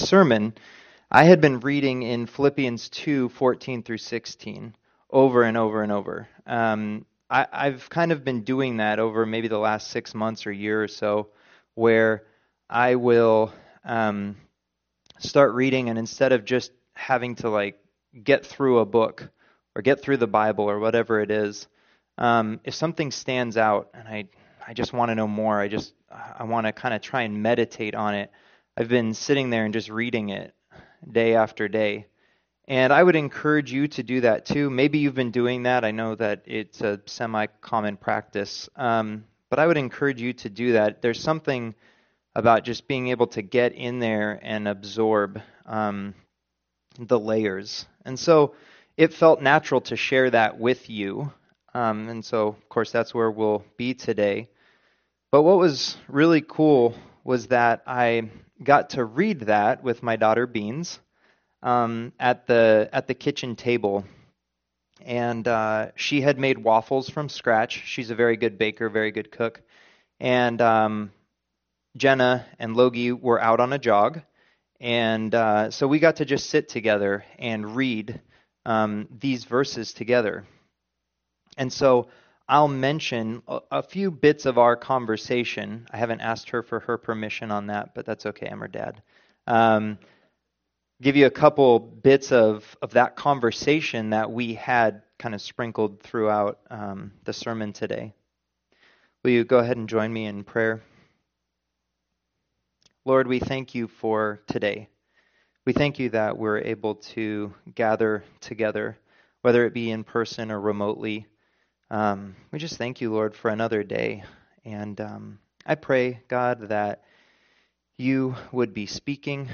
sermon, I had been reading in Philippians 2:14 through 16 over and over and over. I've kind of been doing that over maybe the last 6 months or year or so, where I will start reading, and instead of just having to get through a book or get through the Bible or whatever it is, if something stands out and I just want to know more, I want to kind of try and meditate on it. I've been sitting there and just reading it day after day. And I would encourage you to do that too. Maybe you've been doing that. I know that it's a semi-common practice. But I would encourage you to do that. There's something about just being able to get in there and absorb the layers. And so it felt natural to share that with you. And so, of course, that's where we'll be today. But what was really cool was that I got to read that with my daughter Beans at the kitchen table. And she had made waffles from scratch. She's a very good baker, very good cook. And Jenna and Logie were out on a jog. And so we got to just sit together and read these verses together. And so I'll mention a few bits of our conversation. I haven't asked her for her permission on that, but that's okay. I'm her dad. Give you a couple bits of that conversation that we had kind of sprinkled throughout the sermon today. Will you go ahead and join me in prayer? Lord, we thank you for today. We thank you that we're able to gather together, whether it be in person or remotely. We just thank you, Lord, for another day. And I pray, God, that you would be speaking,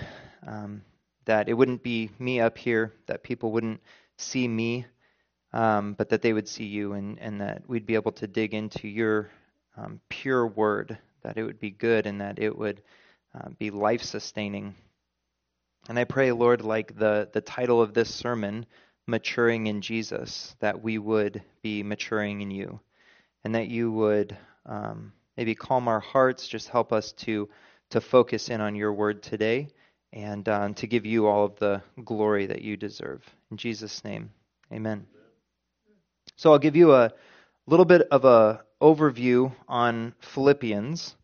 that it wouldn't be me up here, that people wouldn't see me, but that they would see you, and that we'd be able to dig into your pure word, that it would be good and that it would be life-sustaining. And I pray, Lord, like the title of this sermon, Maturing in Jesus, that we would be maturing in you, and that you would maybe calm our hearts, just help us to focus in on your word today, and to give you all of the glory that you deserve. In Jesus' name, amen. So I'll give you a little bit of a overview on Philippians.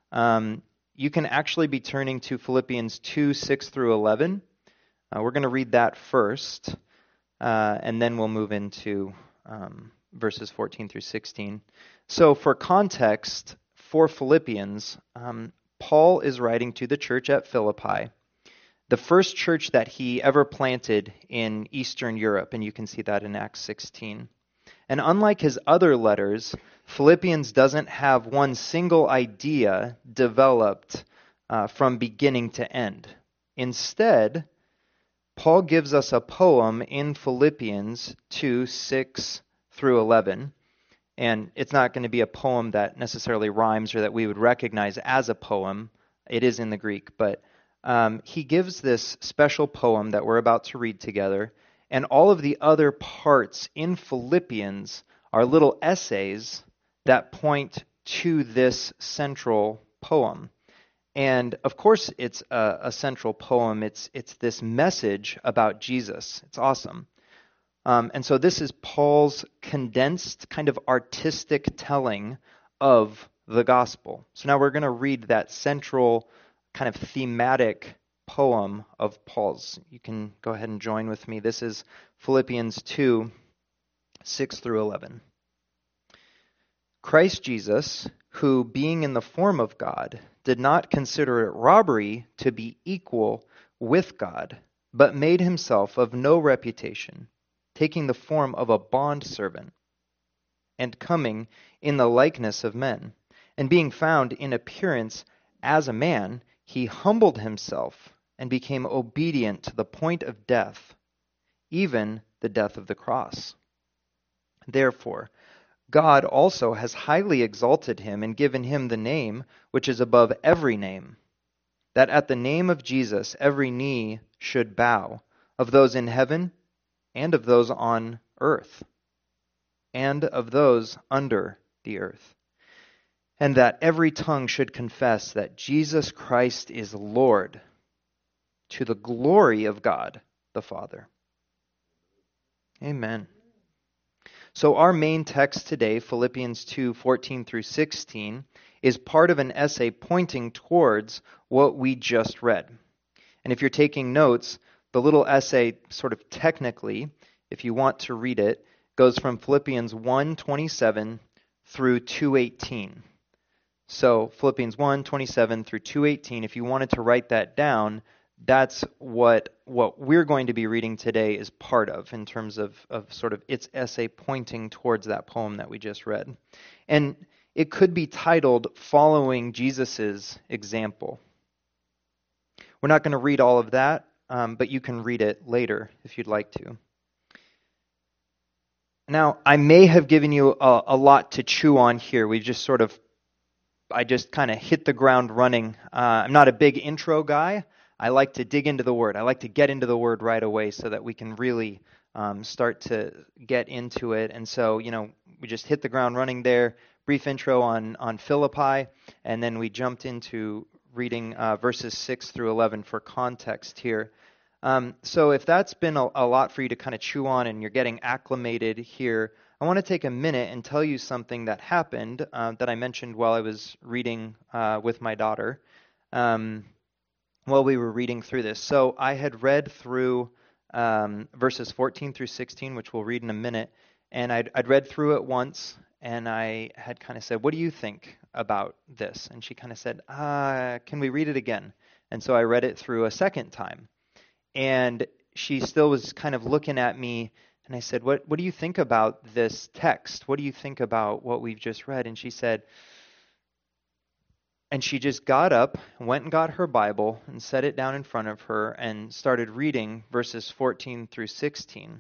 You can actually be turning to Philippians 2:6 through 11. We're going to read that first. And then we'll move into verses 14 through 16. So for context, for Philippians, Paul is writing to the church at Philippi, the first church that he ever planted in Eastern Europe, and you can see that in Acts 16. And unlike his other letters, Philippians doesn't have one single idea developed from beginning to end. Instead, Paul gives us a poem in Philippians 2:6 through 11, and it's not going to be a poem that necessarily rhymes or that we would recognize as a poem. It is in the Greek, but he gives this special poem that we're about to read together, and all of the other parts in Philippians are little essays that point to this central poem. And of course, it's a central poem. It's this message about Jesus. It's awesome. And so this is Paul's condensed kind of artistic telling of the gospel. So now we're going to read that central kind of thematic poem of Paul's. You can go ahead and join with me. This is Philippians 2:6 through 11. Christ Jesus, who, being in the form of God, did not consider it robbery to be equal with God, but made himself of no reputation, taking the form of a bondservant, and coming in the likeness of men. And being found in appearance as a man, he humbled himself and became obedient to the point of death, even the death of the cross. Therefore, God also has highly exalted him and given him the name which is above every name, that at the name of Jesus every knee should bow, of those in heaven and of those on earth and of those under the earth, and that every tongue should confess that Jesus Christ is Lord, to the glory of God the Father. Amen. So our main text today, Philippians 2:14 through 16, is part of an essay pointing towards what we just read. And if you're taking notes, the little essay sort of technically, if you want to read it, goes from Philippians 1:27 through 2:18. So Philippians 1:27 through 2:18, if you wanted to write that down, that's what we're going to be reading today is part of in terms of sort of its essay pointing towards that poem that we just read. And it could be titled Following Jesus' Example. We're not going to read all of that, but you can read it later if you'd like to. Now, I may have given you a lot to chew on here. I just kind of hit the ground running. I'm not a big intro guy. I like to dig into the Word. I like to get into the Word right away so that we can really start to get into it. And so, we just hit the ground running there. Brief intro on Philippi, and then we jumped into reading verses 6 through 11 for context here. So if that's been a lot for you to kind of chew on and you're getting acclimated here, I want to take a minute and tell you something that happened that I mentioned while I was reading with my daughter while we were reading through this. So I had read through verses 14 through 16, which we'll read in a minute, and I'd read through it once, and I had kind of said, what do you think about this? And she kind of said, can we read it again? And so I read it through a second time. And she still was kind of looking at me, and I said, what do you think about this text? What do you think about what we've just read? And she said, and she just got up, went and got her Bible, and set it down in front of her, and started reading verses 14 through 16.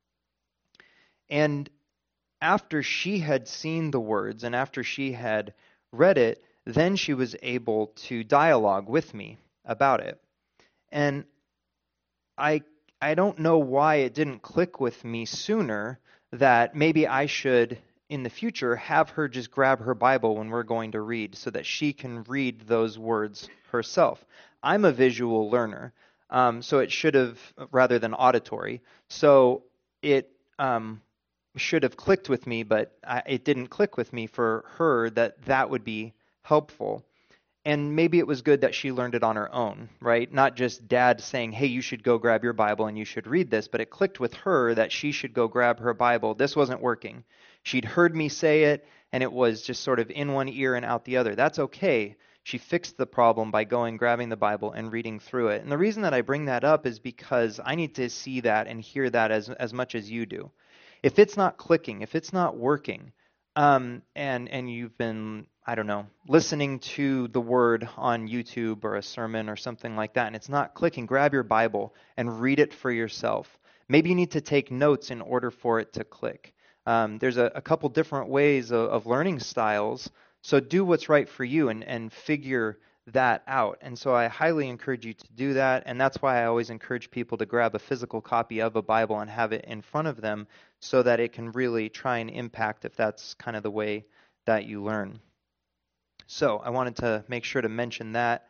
And after she had seen the words, and after she had read it, then she was able to dialogue with me about it. And I don't know why it didn't click with me sooner that maybe I should, in the future, have her just grab her Bible when we're going to read so that she can read those words herself. I'm a visual learner, so it should have, rather than auditory, so it should have clicked with me, but it didn't click with me for her that would be helpful. And maybe it was good that she learned it on her own, right? Not just dad saying, hey, you should go grab your Bible and you should read this, but it clicked with her that she should go grab her Bible. This wasn't working. She'd heard me say it, and it was just sort of in one ear and out the other. That's okay. She fixed the problem by going, grabbing the Bible, and reading through it. And the reason that I bring that up is because I need to see that and hear that as much as you do. If it's not clicking, if it's not working, and you've been, I don't know, listening to the word on YouTube or a sermon or something like that, and it's not clicking, grab your Bible and read it for yourself. Maybe you need to take notes in order for it to click. There's a couple different ways of learning styles, so do what's right for you and figure that out. And so I highly encourage you to do that, and that's why I always encourage people to grab a physical copy of a Bible and have it in front of them so that it can really try and impact if that's kind of the way that you learn. So I wanted to make sure to mention that.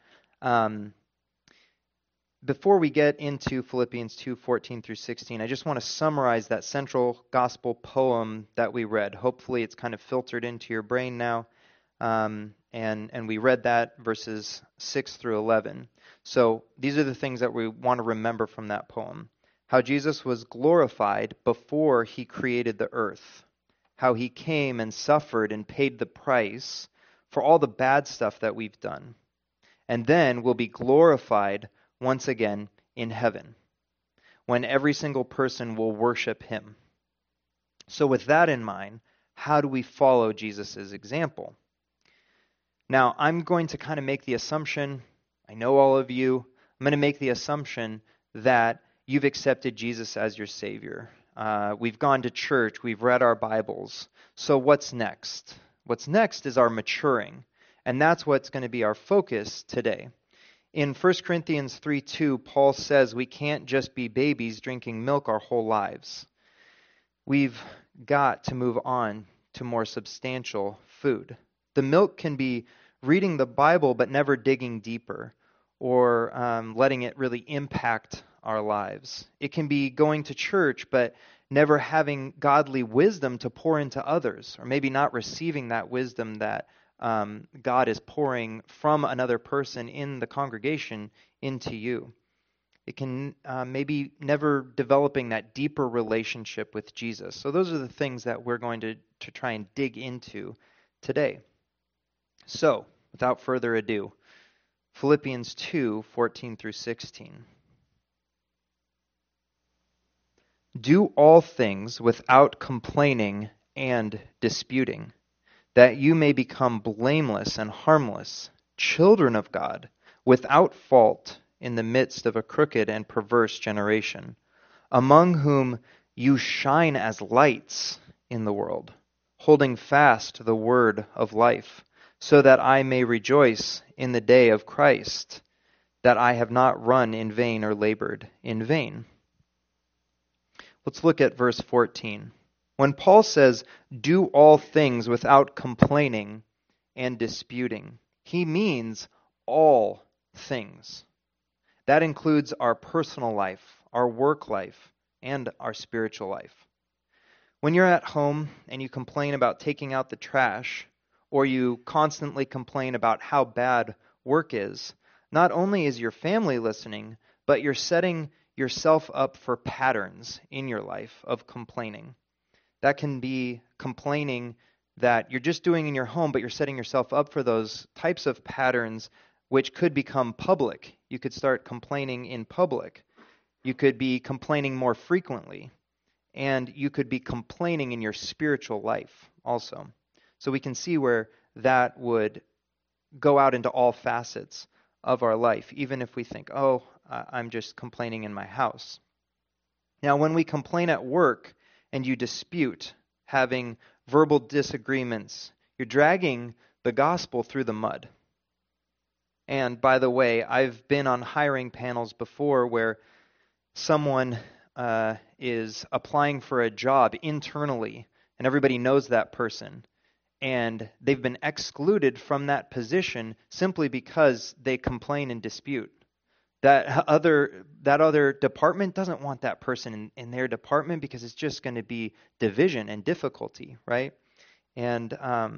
Before we get into Philippians 2:14 through 16, I just want to summarize that central gospel poem that we read. Hopefully it's kind of filtered into your brain now. And we read that verses 6 through 11. So these are the things that we want to remember from that poem. How Jesus was glorified before he created the earth. How he came and suffered and paid the price for all the bad stuff that we've done. And then will be glorified once again in heaven, when every single person will worship him. So with that in mind, how do we follow Jesus' example? Now, I'm going to kind of make the assumption, I know all of you, I'm going to make the assumption that you've accepted Jesus as your Savior. We've gone to church, we've read our Bibles. So what's next? What's next is our maturing, and that's what's going to be our focus today. In 1 Corinthians 3:2, Paul says we can't just be babies drinking milk our whole lives. We've got to move on to more substantial food. The milk can be reading the Bible but never digging deeper, or letting it really impact our lives. It can be going to church, but never having godly wisdom to pour into others, or maybe not receiving that wisdom that God is pouring from another person in the congregation into you. It can maybe never developing that deeper relationship with Jesus. So those are the things that we're going to try and dig into today. So, without further ado, Philippians 2:14 through 16. Do all things without complaining and disputing, that you may become blameless and harmless, children of God, without fault in the midst of a crooked and perverse generation, among whom you shine as lights in the world, holding fast the word of life, so that I may rejoice in the day of Christ, that I have not run in vain or labored in vain. Let's look at verse 14. When Paul says, do all things without complaining and disputing, he means all things. That includes our personal life, our work life, and our spiritual life. When you're at home and you complain about taking out the trash, or you constantly complain about how bad work is, not only is your family listening, but you're setting yourself up for patterns in your life of complaining. That can be complaining that you're just doing in your home, but you're setting yourself up for those types of patterns which could become public. You could start complaining in public. You could be complaining more frequently. And you could be complaining in your spiritual life also. So we can see where that would go out into all facets of our life, even if we think, oh, I'm just complaining in my house. Now, when we complain at work and you dispute, having verbal disagreements, you're dragging the gospel through the mud. And by the way, I've been on hiring panels before where someone is applying for a job internally, and everybody knows that person, and they've been excluded from that position simply because they complain and dispute. That other department doesn't want that person in their department because it's just going to be division and difficulty, right? And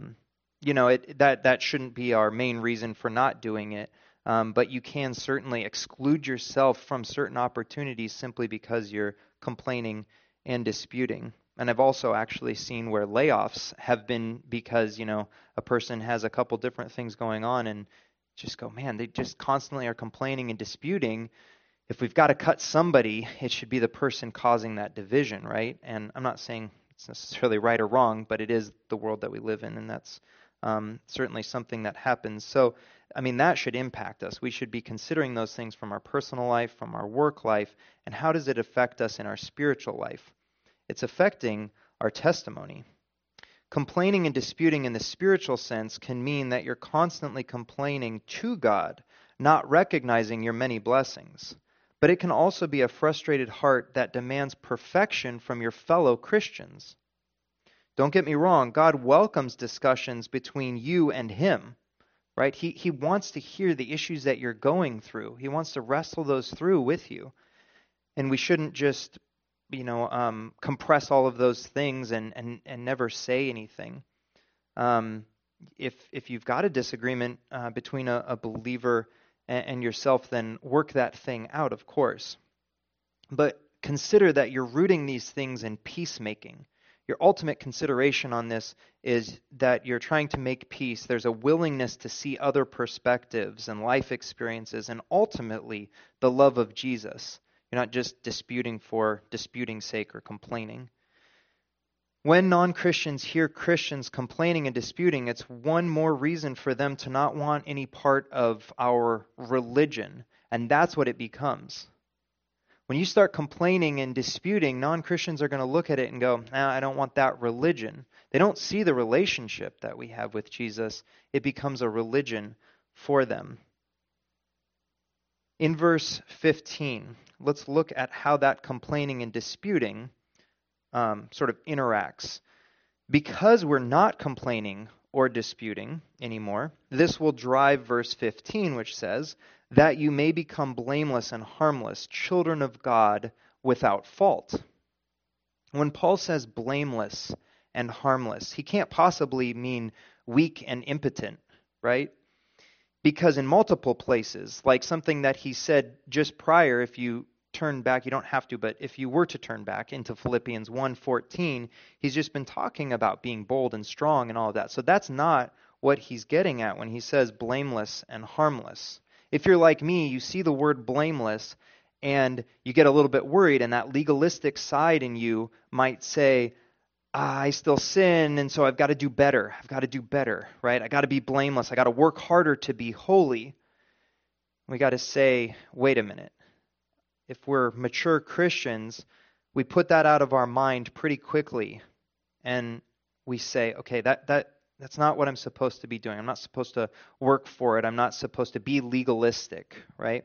that shouldn't be our main reason for not doing it. But you can certainly exclude yourself from certain opportunities simply because you're complaining and disputing. And I've also actually seen where layoffs have been because, a person has a couple different things going on and just go, man, they just constantly are complaining and disputing. If we've got to cut somebody, it should be the person causing that division, right? And I'm not saying it's necessarily right or wrong, but it is the world that we live in, and that's certainly something that happens. So, that should impact us. We should be considering those things from our personal life, from our work life, and how does it affect us in our spiritual life? It's affecting our testimony. Complaining and disputing in the spiritual sense can mean that you're constantly complaining to God, not recognizing your many blessings. But it can also be a frustrated heart that demands perfection from your fellow Christians. Don't get me wrong, God welcomes discussions between you and Him, right? He wants to hear the issues that you're going through. He wants to wrestle those through with you. And we shouldn't just compress all of those things and never say anything. If you've got a disagreement between a believer and yourself, then work that thing out, of course. But consider that you're rooting these things in peacemaking. Your ultimate consideration on this is that you're trying to make peace. There's a willingness to see other perspectives and life experiences, and ultimately the love of Jesus. You're not just disputing for disputing's sake or complaining. When non-Christians hear Christians complaining and disputing, it's one more reason for them to not want any part of our religion, and that's what it becomes. When you start complaining and disputing, non-Christians are going to look at it and go, I don't want that religion. They don't see the relationship that we have with Jesus. It becomes a religion for them. In verse 15, let's look at how that complaining and disputing sort of interacts. Because we're not complaining or disputing anymore, this will drive verse 15, which says, that you may become blameless and harmless, children of God without fault. When Paul says blameless and harmless, he can't possibly mean weak and impotent, right? Because in multiple places, like something that he said just prior, if you turn back, you don't have to, but if you were to turn back into Philippians 1:14, he's just been talking about being bold and strong and all of that. So that's not what he's getting at when he says blameless and harmless. If you're like me, you see the word blameless and you get a little bit worried, and that legalistic side in you might say, I still sin, and so I've got to do better. I've got to do better, right? I got to be blameless. I got to work harder to be holy. We got to say, wait a minute. If we're mature Christians, we put that out of our mind pretty quickly, and we say, okay, that's not what I'm supposed to be doing. I'm not supposed to work for it. I'm not supposed to be legalistic, right?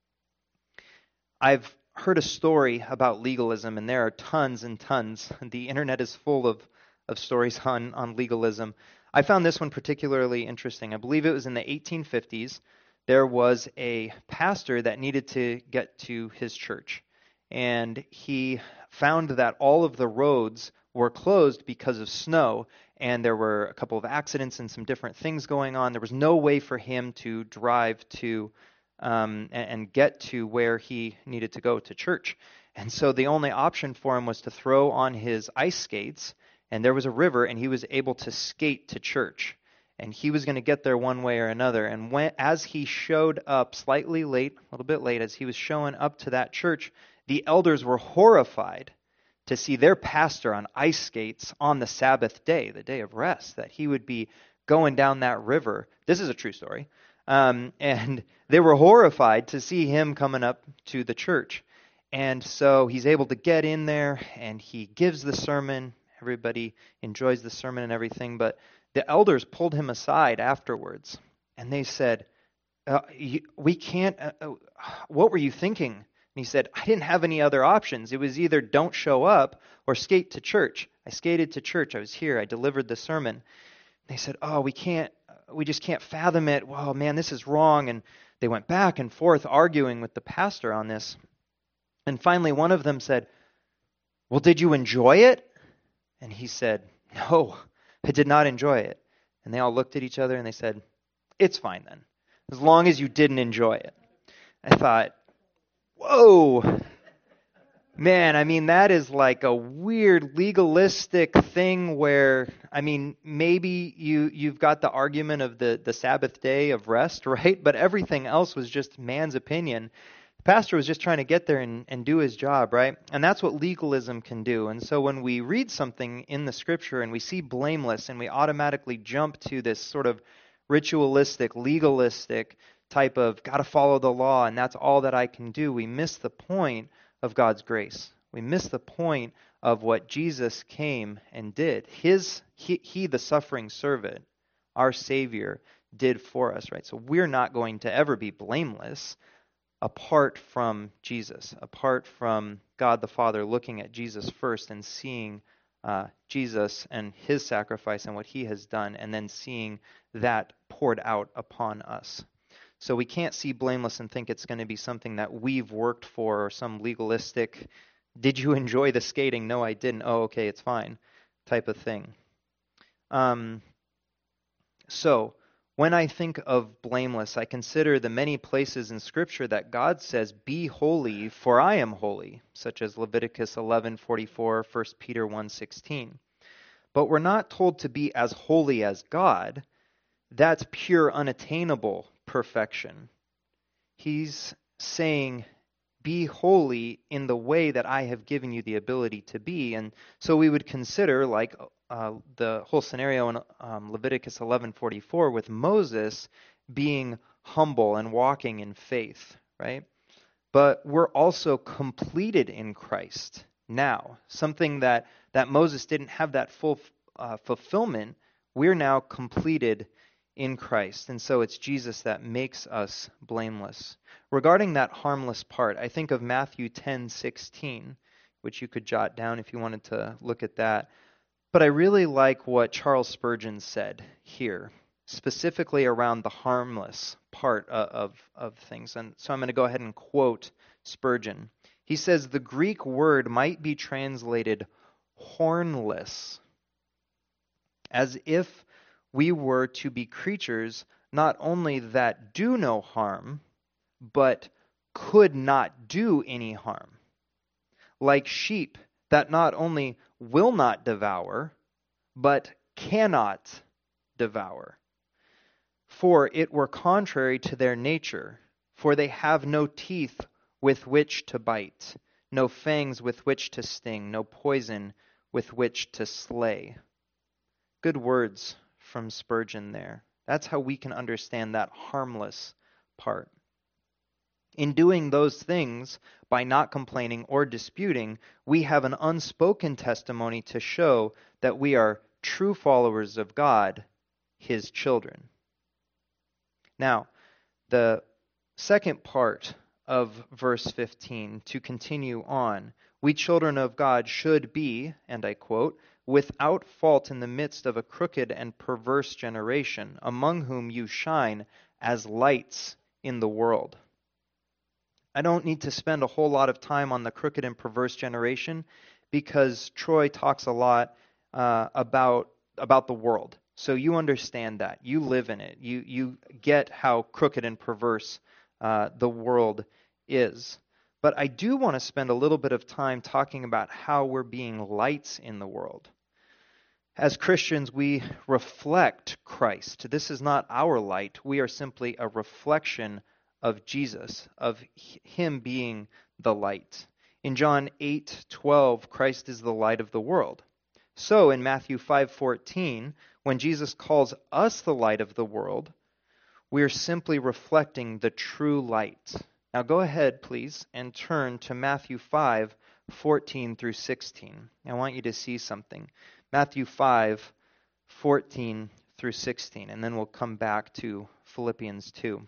I've heard a story about legalism, and there are tons and tons. The internet is full of stories on legalism. I found this one particularly interesting. I believe it was in the 1850s. There was a pastor that needed to get to his church, and he found that all of the roads were closed because of snow, and there were a couple of accidents and some different things going on. There was no way for him to drive to and get to where he needed to go to church. And so the only option for him was to throw on his ice skates, and there was a river, and he was able to skate to church. And he was going to get there one way or another. And as he showed up slightly late, a little bit late, as he was showing up to that church, the elders were horrified to see their pastor on ice skates on the Sabbath day, the day of rest, that he would be going down that river. This is a true story. And they were horrified to see him coming up to the church. And so he's able to get in there, and he gives the sermon. Everybody enjoys the sermon and everything, but the elders pulled him aside afterwards, and they said, we can't, what were you thinking? And he said, I didn't have any other options. It was either don't show up or skate to church. I skated to church. I was here. I delivered the sermon. They said, we just can't fathom it. Well, man, this is wrong. And they went back and forth arguing with the pastor on this. And finally, one of them said, well, did you enjoy it? And he said, no, I did not enjoy it. And they all looked at each other and they said, it's fine then, as long as you didn't enjoy it. I thought, whoa, man, I mean, that is like a weird legalistic thing where, I mean, maybe you've got the argument of the Sabbath day of rest, right? But everything else was just man's opinion. The pastor was just trying to get there and do his job, right? And that's what legalism can do. And so when we read something in the scripture and we see blameless and we automatically jump to this sort of ritualistic, legalistic type of got to follow the law and that's all that I can do, we miss the point of God's grace. We miss the point of what Jesus came and did. He, the suffering servant, our Savior, did for us, right? So we're not going to ever be blameless apart from Jesus, apart from God the Father looking at Jesus first and seeing Jesus and his sacrifice and what he has done, and then seeing that poured out upon us. So we can't see blameless and think it's going to be something that we've worked for or some legalistic, did you enjoy the skating? No, I didn't. Oh, okay, it's fine type of thing. So when I think of blameless, I consider the many places in Scripture that God says, be holy, for I am holy, such as Leviticus 11:44, 1 Peter 1:16. But we're not told to be as holy as God. That's pure, unattainable perfection. He's saying, be holy in the way that I have given you the ability to be. And so we would consider, like the whole scenario in Leviticus 11:44 with Moses being humble and walking in faith, right? But we're also completed in Christ now. Something that Moses didn't have that full fulfillment, we're now completed in Christ. And so it's Jesus that makes us blameless. Regarding that harmless part, I think of Matthew 10:16, which you could jot down if you wanted to look at that. But I really like what Charles Spurgeon said here. specifically around the harmless part of things. And so I'm going to go ahead and quote Spurgeon. He says, the Greek word might be translated hornless, as if we were to be creatures not only that do no harm, but could not do any harm. Like sheep that not only will not devour, but cannot devour. For it were contrary to their nature, for they have no teeth with which to bite, no fangs with which to sting, no poison with which to slay. Good words from Spurgeon there. That's how we can understand that harmless part. In doing those things, by not complaining or disputing, we have an unspoken testimony to show that we are true followers of God, His children. Now, the second part of verse 15, to continue on, we children of God should be, and I quote, without fault in the midst of a crooked and perverse generation, among whom you shine as lights in the world. I don't need to spend a whole lot of time on the crooked and perverse generation because Troy talks a lot about the world. So you understand that. You live in it. You get how crooked and perverse the world is. But I do want to spend a little bit of time talking about how we're being lights in the world. As Christians, we reflect Christ. This is not our light. We are simply a reflection of Jesus, of Him being the light. In John 8:12, Christ is the light of the world. So in Matthew 5:14, when Jesus calls us the light of the world, we are simply reflecting the true light. Now go ahead, please, and turn to Matthew 5:14 through 16. I want you to see something. Matthew 5:14 through 16, and then we'll come back to Philippians 2.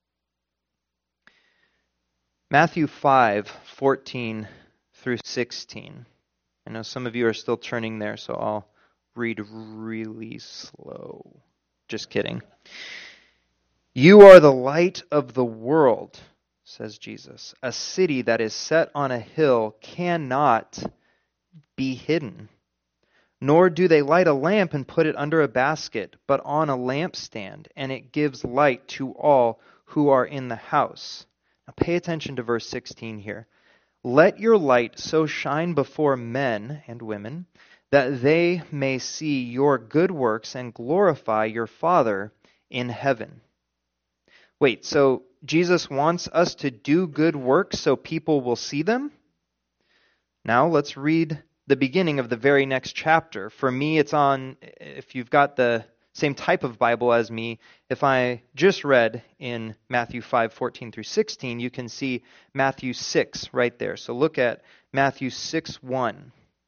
Matthew 5:14 through 16. I know some of you are still turning there, so I'll read really slow. Just kidding. You are the light of the world, says Jesus. A city that is set on a hill cannot be hidden. Nor do they light a lamp and put it under a basket, but on a lampstand, and it gives light to all who are in the house. Now pay attention to verse 16 here. Let your light so shine before men and women that they may see your good works and glorify your Father in heaven. Wait, so Jesus wants us to do good works so people will see them? Now let's read the beginning of the very next chapter. For me, it's on, if you've got the same type of Bible as me, if I just read in Matthew 5:14 through 16, you can see Matthew 6 right there. So look at Matthew 6:1.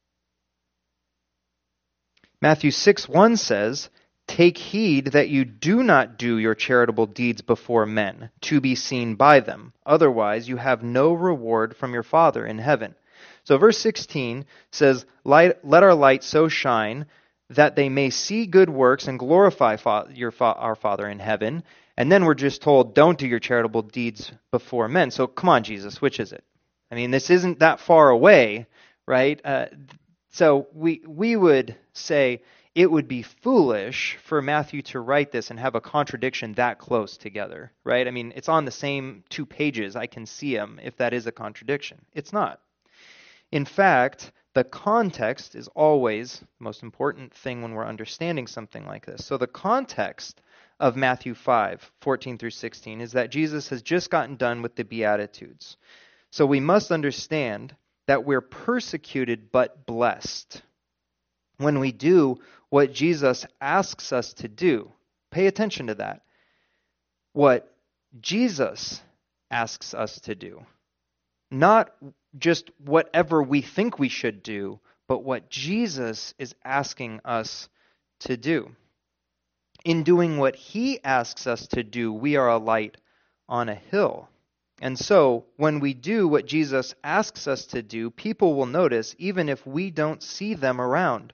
Matthew 6:1 says, "Take heed that you do not do your charitable deeds before men, to be seen by them. Otherwise, you have no reward from your Father in heaven." So verse 16 says, "Let our light so shine that they may see good works and glorify our Father in heaven." And then we're just told, don't do your charitable deeds before men. So come on, Jesus, which is it? I mean, this isn't that far away, right? So we would say it would be foolish for Matthew to write this and have a contradiction that close together, right? I mean, it's on the same 2 pages. I can see them if that is a contradiction. It's not. In fact, the context is always the most important thing when we're understanding something like this. So the context of Matthew 5:14 through 16 is that Jesus has just gotten done with the Beatitudes. So we must understand that we're persecuted but blessed when we do what Jesus asks us to do. Pay attention to that. What Jesus asks us to do. Not just whatever we think we should do, but what Jesus is asking us to do. In doing what He asks us to do, we are a light on a hill. And so, when we do what Jesus asks us to do, people will notice even if we don't see them around,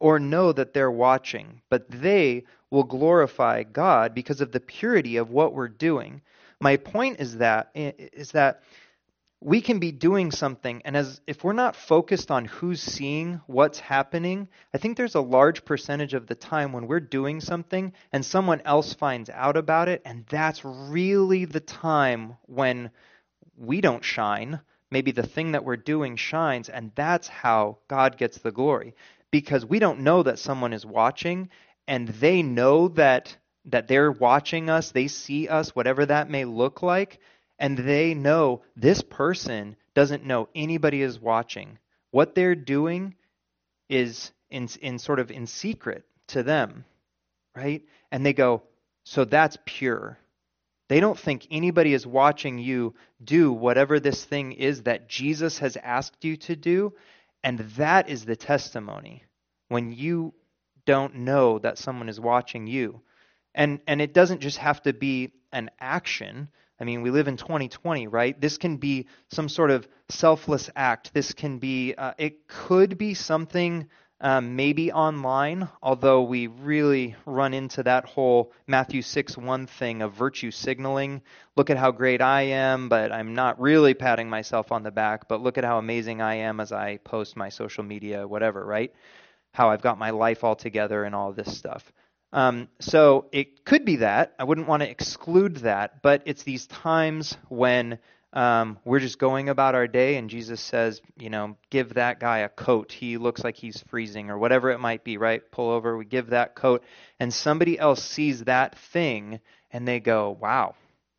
or know that they're watching, but they will glorify God because of the purity of what we're doing. My point is that we can be doing something, and if we're not focused on who's seeing what's happening, I think there's a large percentage of the time when we're doing something and someone else finds out about it, and that's really the time when we don't shine. Maybe the thing that we're doing shines, and that's how God gets the glory. Because we don't know that someone is watching, and they know that they're watching us, they see us, whatever that may look like, and they know this person doesn't know anybody is watching. What they're doing is in sort of in secret to them, right? And they go, so that's pure. They don't think anybody is watching you do whatever this thing is that Jesus has asked you to do, and that is the testimony when you don't know that someone is watching you. And it doesn't just have to be an action. I mean, we live in 2020, right? This can be some sort of selfless act. This can be, it could be something maybe online, although we really run into that whole Matthew 6:1 thing of virtue signaling. Look at how great I am, but I'm not really patting myself on the back, but look at how amazing I am as I post my social media, whatever, right? How I've got my life all together and all of this stuff. So it could be that. I wouldn't want to exclude that, but it's these times when we're just going about our day and Jesus says, give that guy a coat. He looks like he's freezing or whatever it might be, right? Pull over, we give that coat, and somebody else sees that thing and they go, wow,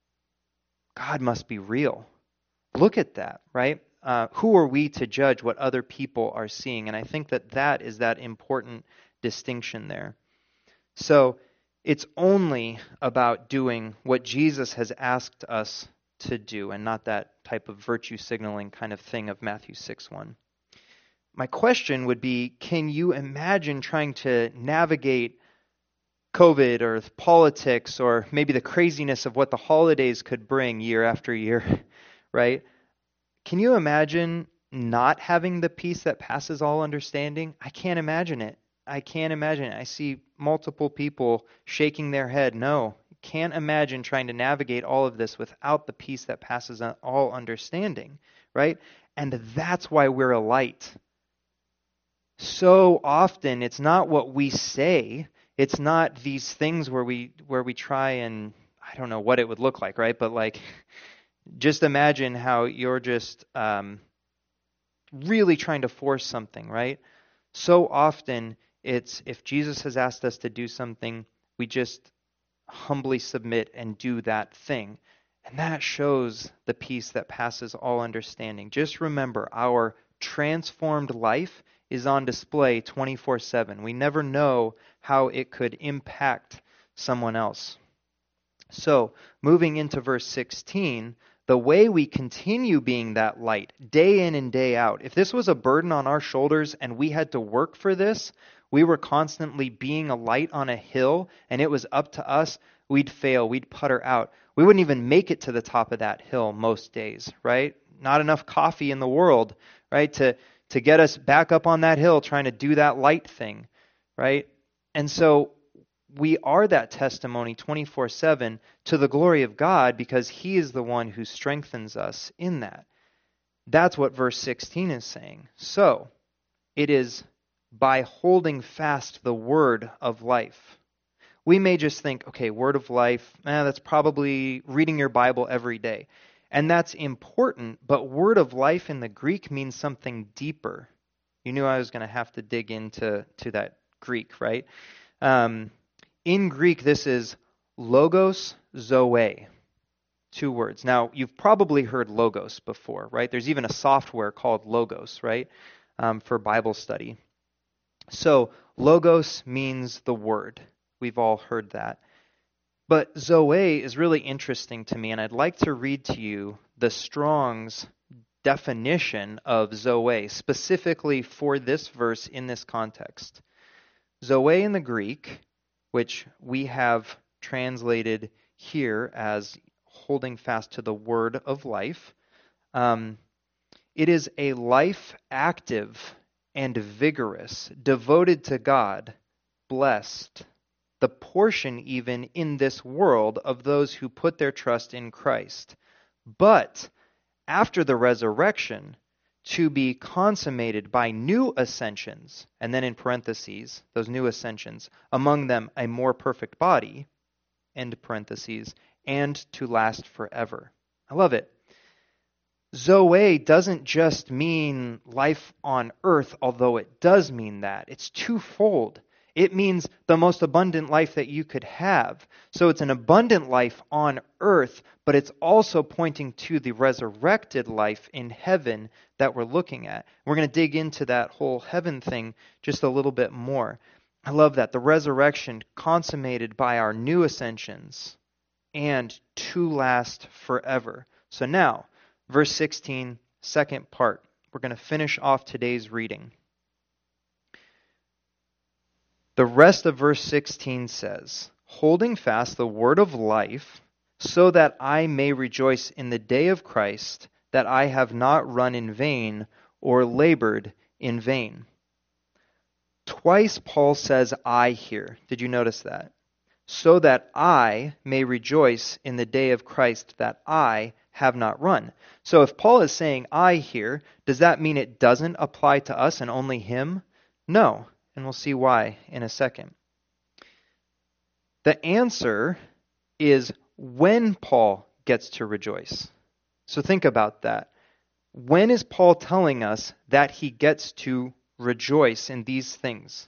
God must be real. Look at that, right? Who are we to judge what other people are seeing? And I think that is that important distinction there. So it's only about doing what Jesus has asked us to do and not that type of virtue signaling kind of thing of Matthew 6:1. My question would be, can you imagine trying to navigate COVID or politics or maybe the craziness of what the holidays could bring year after year, right? Can you imagine not having the peace that passes all understanding? I can't imagine it. I can't imagine it. I see multiple people shaking their head. No, can't imagine trying to navigate all of this without the peace that passes all understanding, right? And that's why we're a light. So often it's not what we say. It's not these things where we try and I don't know what it would look like, right? But like just imagine how you're just really trying to force something, right? So often it's if Jesus has asked us to do something, we just humbly submit and do that thing. And that shows the peace that passes all understanding. Just remember, our transformed life is on display 24/7. We never know how it could impact someone else. So, moving into verse 16, the way we continue being that light day in and day out. If this was a burden on our shoulders and we had to work for this, we were constantly being a light on a hill and it was up to us, we'd fail, we'd putter out. We wouldn't even make it to the top of that hill most days, right? Not enough coffee in the world, right, to get us back up on that hill trying to do that light thing, right? And so we are that testimony 24/7 to the glory of God because He is the one who strengthens us in that. That's what verse 16 is saying. So, it is by holding fast the word of life. We may just think, okay, word of life, that's probably reading your Bible every day. And that's important, but word of life in the Greek means something deeper. You knew I was going to have to dig into that Greek, right? In Greek, this is logos zoe. 2 words. Now, you've probably heard logos before, right? There's even a software called Logos, right, for Bible study. So, logos means the word. We've all heard that. But Zoe is really interesting to me, and I'd like to read to you the Strong's definition of Zoe, specifically for this verse in this context. Zoe in the Greek, which we have translated here as holding fast to the word of life, it is a life active and vigorous, devoted to God, blessed, the portion even in this world of those who put their trust in Christ. But after the resurrection, to be consummated by new ascensions, and then in parentheses, those new ascensions, among them a more perfect body, end parentheses, and to last forever. I love it. Zoe doesn't just mean life on earth, although it does mean that. It's twofold. It means the most abundant life that you could have. So it's an abundant life on earth, but it's also pointing to the resurrected life in heaven that we're looking at. We're going to dig into that whole heaven thing just a little bit more. I love that. The resurrection consummated by our new ascensions and to last forever. So now, verse 16, second part. We're going to finish off today's reading. The rest of verse 16 says, holding fast the word of life, so that I may rejoice in the day of Christ, that I have not run in vain or labored in vain. Twice Paul says I here. Did you notice that? So that I may rejoice in the day of Christ, that I have not run. So if Paul is saying I here, does that mean it doesn't apply to us and only him? No. And we'll see why in a second. The answer is when Paul gets to rejoice. So think about that. When is Paul telling us that he gets to rejoice in these things?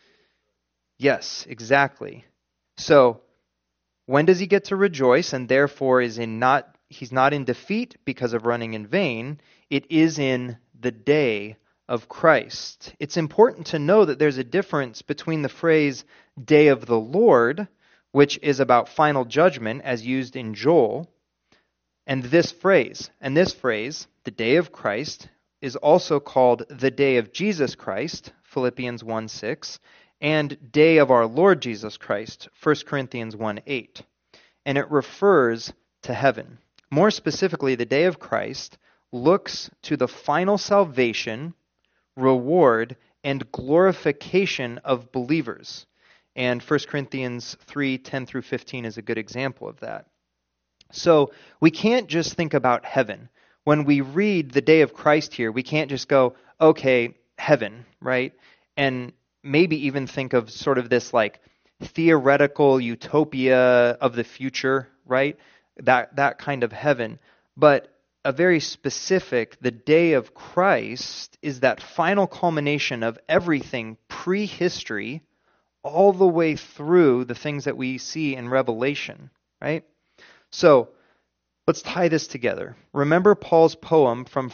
Yes, exactly. So when does he get to rejoice, and therefore he's not in defeat because of running in vain? It is in the day of Christ. It's important to know that there's a difference between the phrase day of the Lord, which is about final judgment as used in Joel, and this phrase. And this phrase, the day of Christ, is also called the day of Jesus Christ, Philippians 1:6, and day of our Lord Jesus Christ, 1 Corinthians 1:8. And it refers to heaven. More specifically, the day of Christ looks to the final salvation, reward, and glorification of believers. And 1 Corinthians 3:10 through 15 is a good example of that. So we can't just think about heaven. When we read the day of Christ here, we can't just go, okay, heaven, right? And maybe even think of sort of this like theoretical utopia of the future, right? That kind of heaven. But a very specific, the day of Christ is that final culmination of everything prehistory all the way through the things that we see in Revelation, right? So let's tie this together. Remember Paul's poem from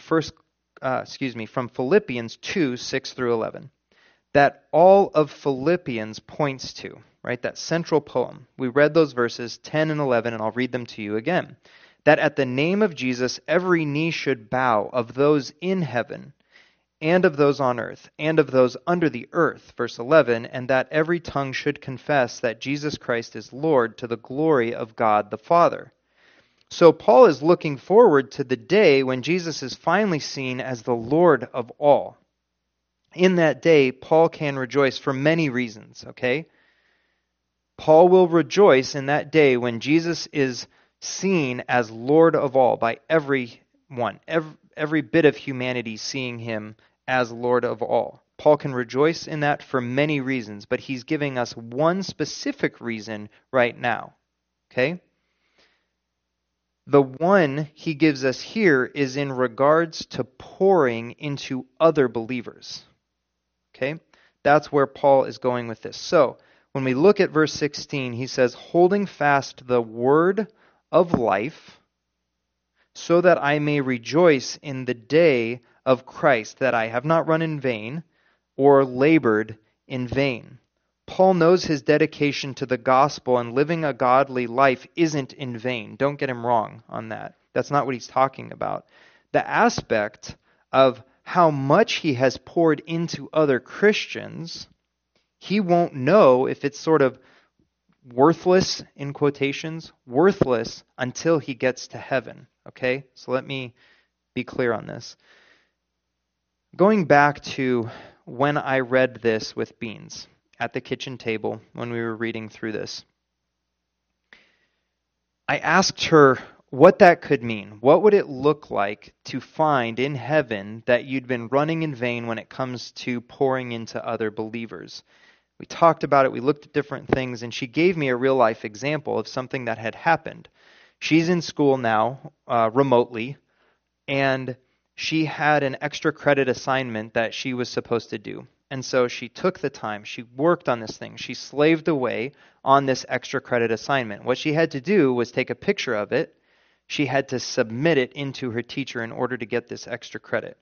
Philippians 2:6 through 11. That all of Philippians points to, right? That central poem. We read those verses 10 and 11, and I'll read them to you again. That at the name of Jesus every knee should bow, of those in heaven and of those on earth and of those under the earth, verse 11, and that every tongue should confess that Jesus Christ is Lord, to the glory of God the Father. So Paul is looking forward to the day when Jesus is finally seen as the Lord of all. In that day, Paul can rejoice for many reasons, okay? Paul will rejoice in that day when Jesus is seen as Lord of all by everyone, every bit of humanity seeing him as Lord of all. Paul can rejoice in that for many reasons, but he's giving us one specific reason right now, okay? The one he gives us here is in regards to pouring into other believers, okay? That's where Paul is going with this. So, when we look at verse 16, he says, holding fast the word of life, so that I may rejoice in the day of Christ, that I have not run in vain or labored in vain. Paul knows his dedication to the gospel and living a godly life isn't in vain. Don't get him wrong on that. That's not what he's talking about. The aspect of how much he has poured into other Christians, he won't know if it's sort of worthless, in quotations, worthless until he gets to heaven. Okay? So let me be clear on this. Going back to when I read this with Beans at the kitchen table when we were reading through this. I asked her what that could mean. What would it look like to find in heaven that you'd been running in vain when it comes to pouring into other believers? We talked about it, we looked at different things, and she gave me a real life example of something that had happened. She's in school now, remotely, and she had an extra credit assignment that she was supposed to do. And so she took the time, she worked on this thing, she slaved away on this extra credit assignment. What she had to do was take a picture of it. She had to submit it into her teacher in order to get this extra credit.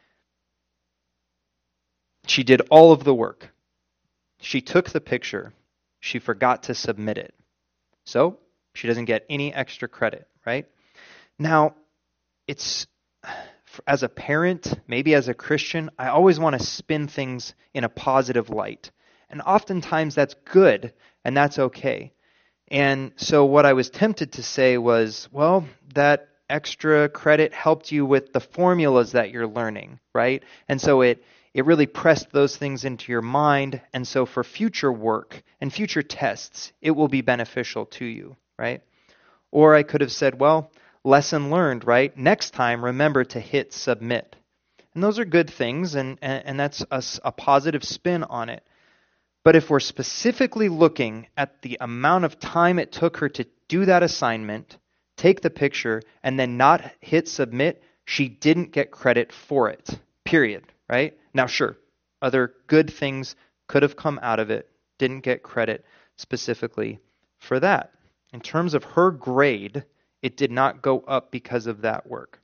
She did all of the work. She took the picture. She forgot to submit it. So she doesn't get any extra credit, right? Now, it's as a parent, maybe as a Christian, I always want to spin things in a positive light. And oftentimes that's good and that's okay. And so what I was tempted to say was, well, that extra credit helped you with the formulas that you're learning, right? And so it really pressed those things into your mind. And so for future work and future tests, it will be beneficial to you, right? Or I could have said, well, lesson learned, right? Next time, remember to hit submit. And those are good things, and that's a positive spin on it. But if we're specifically looking at the amount of time it took her to do that assignment, take the picture, and then not hit submit, she didn't get credit for it, period, right? Now, sure, other good things could have come out of it, didn't get credit specifically for that. In terms of her grade, it did not go up because of that work.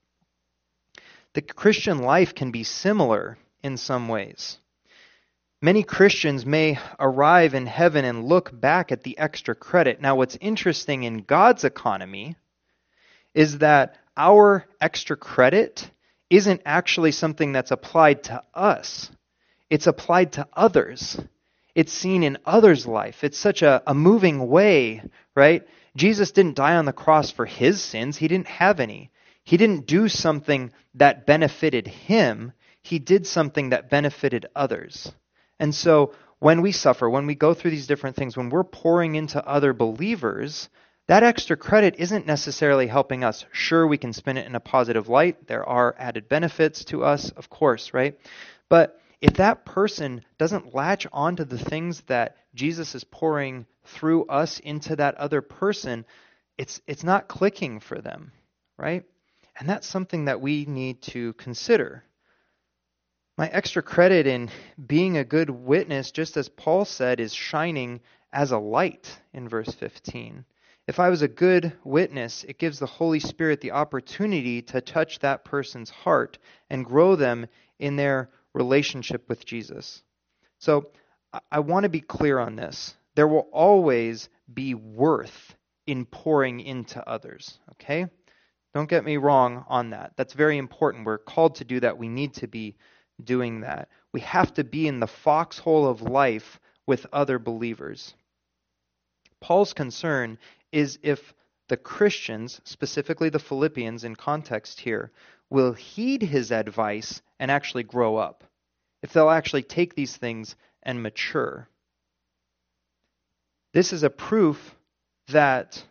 The Christian life can be similar in some ways. Many Christians may arrive in heaven and look back at the extra credit. Now, what's interesting in God's economy is that our extra credit isn't actually something that's applied to us. It's applied to others. It's seen in others' life. It's such a moving way, right? Jesus didn't die on the cross for his sins. He didn't have any. He didn't do something that benefited him. He did something that benefited others. And so when we suffer, when we go through these different things, when we're pouring into other believers, that extra credit isn't necessarily helping us. Sure, we can spin it in a positive light. There are added benefits to us, of course, right? But if that person doesn't latch onto the things that Jesus is pouring through us into that other person, it's not clicking for them, right? And that's something that we need to consider. My extra credit in being a good witness, just as Paul said, is shining as a light in verse 15. If I was a good witness, it gives the Holy Spirit the opportunity to touch that person's heart and grow them in their relationship with Jesus. So I want to be clear on this. There will always be worth in pouring into others, okay? Don't get me wrong on that. That's very important. We're called to do that. We need to be doing that. We have to be in the foxhole of life with other believers. Paul's concern is if the Christians, specifically the Philippians in context here, will heed his advice and actually grow up. If they'll actually take these things and mature. This is a proof that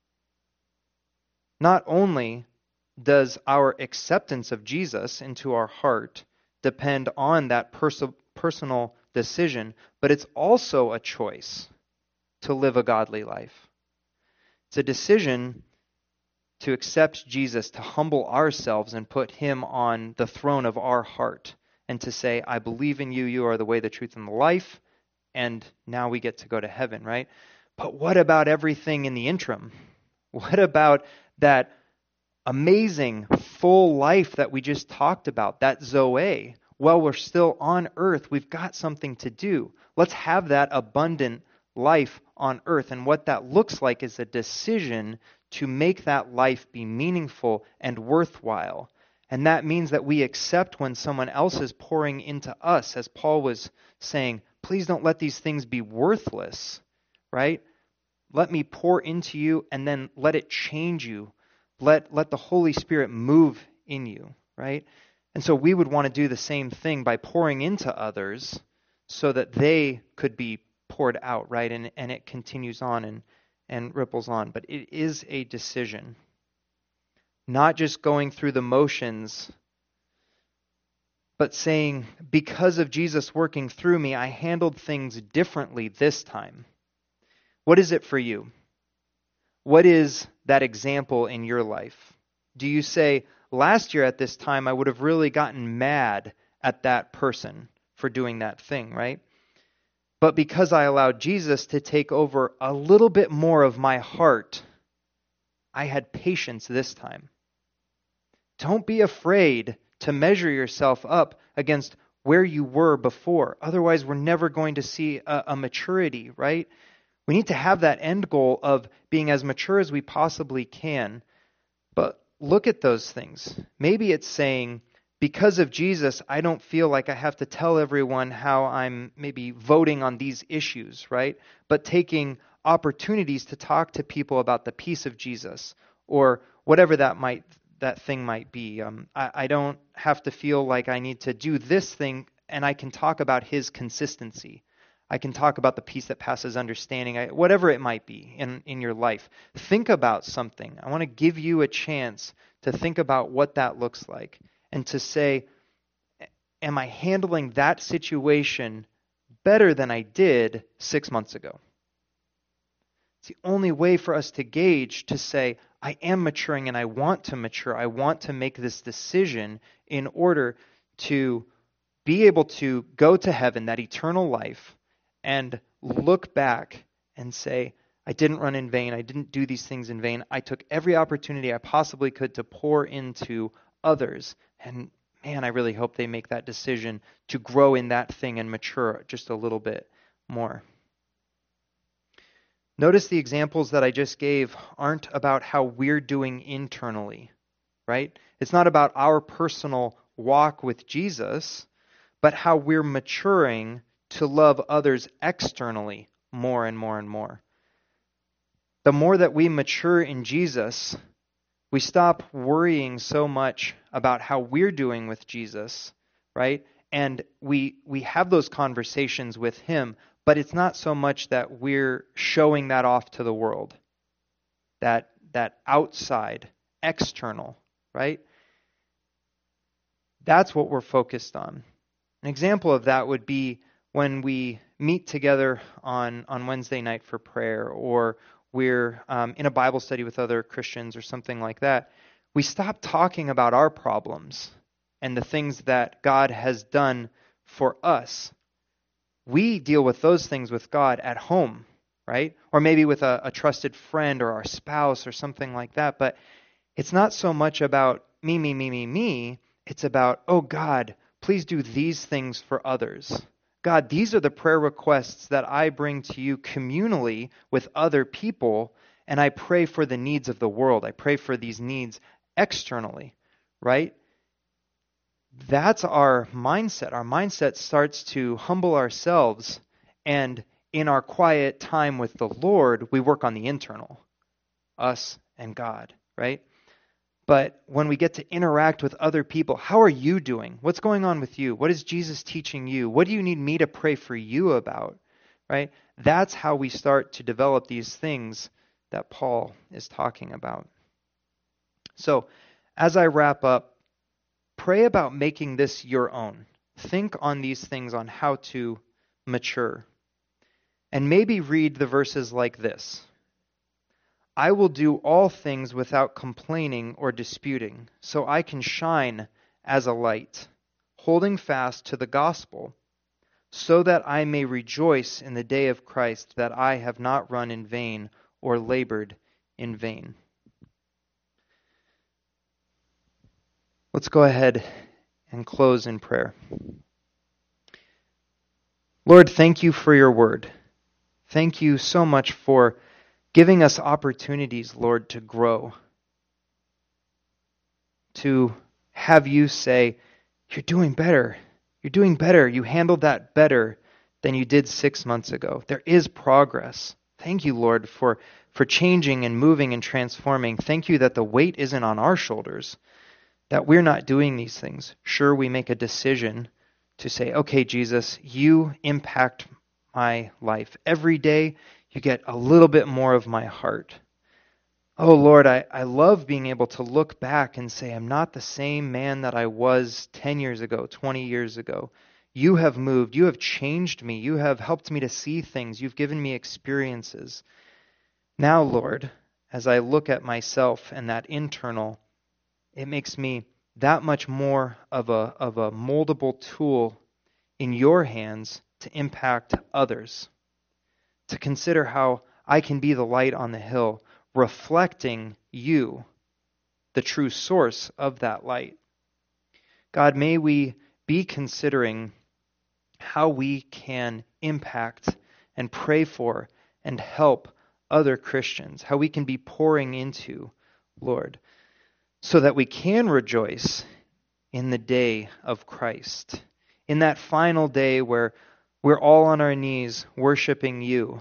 not only does our acceptance of Jesus into our heart depend on that personal decision, but it's also a choice to live a godly life. It's a decision to accept Jesus, to humble ourselves and put him on the throne of our heart, and to say, I believe in you, you are the way, the truth, and the life, and now we get to go to heaven, right? But what about everything in the interim? What about that amazing full life that we just talked about, that Zoe? Well, we're still on earth. We've got something to do. Let's have that abundant life on earth. And what that looks like is a decision to make that life be meaningful and worthwhile. And that means that we accept when someone else is pouring into us, as Paul was saying, please don't let these things be worthless, right? Let me pour into you and then let it change you. Let the Holy Spirit move in you, right? And so we would want to do the same thing by pouring into others so that they could be poured out, right? And it continues on and ripples on. But it is a decision. Not just going through the motions, but saying, because of Jesus working through me, I handled things differently this time. What is it for you? What is that example in your life? Do you say, last year at this time, I would have really gotten mad at that person for doing that thing, right? But because I allowed Jesus to take over a little bit more of my heart, I had patience this time. Don't be afraid to measure yourself up against where you were before. Otherwise, we're never going to see a maturity, right? We need to have that end goal of being as mature as we possibly can. But look at those things. Maybe it's saying, because of Jesus, I don't feel like I have to tell everyone how I'm maybe voting on these issues, right? But taking opportunities to talk to people about the peace of Jesus or whatever that thing might be. I don't have to feel like I need to do this thing, and I can talk about his consistency. I can talk about the peace that passes understanding, whatever it might be in your life. Think about something. I want to give you a chance to think about what that looks like and to say, am I handling that situation better than I did 6 months ago? It's the only way for us to gauge, to say, I am maturing and I want to mature. I want to make this decision in order to be able to go to heaven, that eternal life, and look back and say, I didn't run in vain. I didn't do these things in vain. I took every opportunity I possibly could to pour into others. And man, I really hope they make that decision to grow in that thing and mature just a little bit more. Notice the examples that I just gave aren't about how we're doing internally, right? It's not about our personal walk with Jesus, but how we're maturing to love others externally more and more and more. The more that we mature in Jesus, we stop worrying so much about how we're doing with Jesus, right? And we have those conversations with him, but it's not so much that we're showing that off to the world, that outside, external, right? That's what we're focused on. An example of that would be when we meet together on Wednesday night for prayer, or we're in a Bible study with other Christians or something like that. We stop talking about our problems and the things that God has done for us. We deal with those things with God at home, right? Or maybe with a trusted friend or our spouse or something like that. But it's not so much about me. It's about, oh God, please do these things for others. God, these are the prayer requests that I bring to you communally with other people, and I pray for the needs of the world. I pray for these needs externally, right? That's our mindset. Our mindset starts to humble ourselves, and in our quiet time with the Lord, we work on the internal, us and God, right? But when we get to interact with other people, how are you doing? What's going on with you? What is Jesus teaching you? What do you need me to pray for you about? Right? That's how we start to develop these things that Paul is talking about. So, as I wrap up, pray about making this your own. Think on these things, on how to mature. And maybe read the verses like this. I will do all things without complaining or disputing, so I can shine as a light, holding fast to the gospel, so that I may rejoice in the day of Christ, that I have not run in vain or labored in vain. Let's go ahead and close in prayer. Lord, thank you for your word. Thank you so much for giving us opportunities, Lord, to grow. To have you say, you're doing better. You're doing better. You handled that better than you did 6 months ago. There is progress. Thank you, Lord, for changing and moving and transforming. Thank you that the weight isn't on our shoulders, that we're not doing these things. Sure, we make a decision to say, okay, Jesus, you impact my life. Every day, you get a little bit more of my heart. Oh, Lord, I love being able to look back and say, I'm not the same man that I was 10 years ago, 20 years ago. You have moved. You have changed me. You have helped me to see things. You've given me experiences. Now, Lord, as I look at myself and that internal, it makes me that much more of a moldable tool in your hands to impact others, to consider how I can be the light on the hill, reflecting you, the true source of that light. God, may we be considering how we can impact and pray for and help other Christians, how we can be pouring into, Lord, so that we can rejoice in the day of Christ, in that final day where we're all on our knees worshiping you.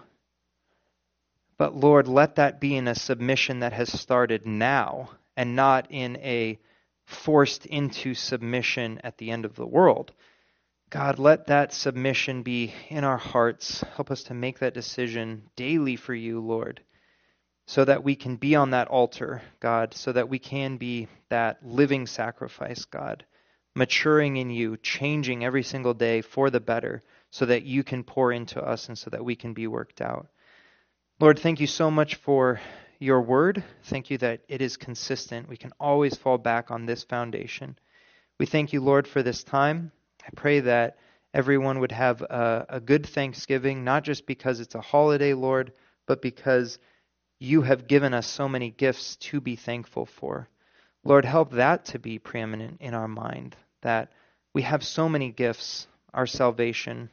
But Lord, let that be in a submission that has started now and not in a forced into submission at the end of the world. God, let that submission be in our hearts. Help us to make that decision daily for you, Lord, so that we can be on that altar, God, so that we can be that living sacrifice, God, maturing in you, changing every single day for the better, so that you can pour into us and so that we can be worked out. Lord, thank you so much for your word. Thank you that it is consistent. We can always fall back on this foundation. We thank you, Lord, for this time. I pray that everyone would have a good Thanksgiving, not just because it's a holiday, Lord, but because you have given us so many gifts to be thankful for. Lord, help that to be preeminent in our mind, that we have so many gifts, our salvation,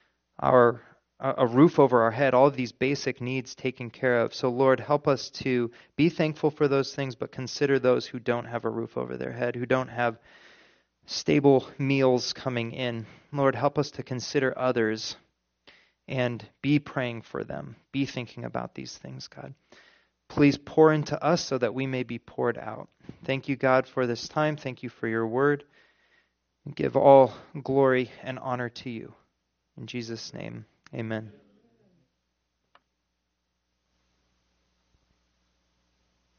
a roof over our head, all of these basic needs taken care of. So Lord, help us to be thankful for those things, but consider those who don't have a roof over their head, who don't have stable meals coming in. Lord, help us to consider others and be praying for them. Be thinking about these things, God. Please pour into us so that we may be poured out. Thank you, God, for this time. Thank you for your word. Give all glory and honor to you. In Jesus' name, amen.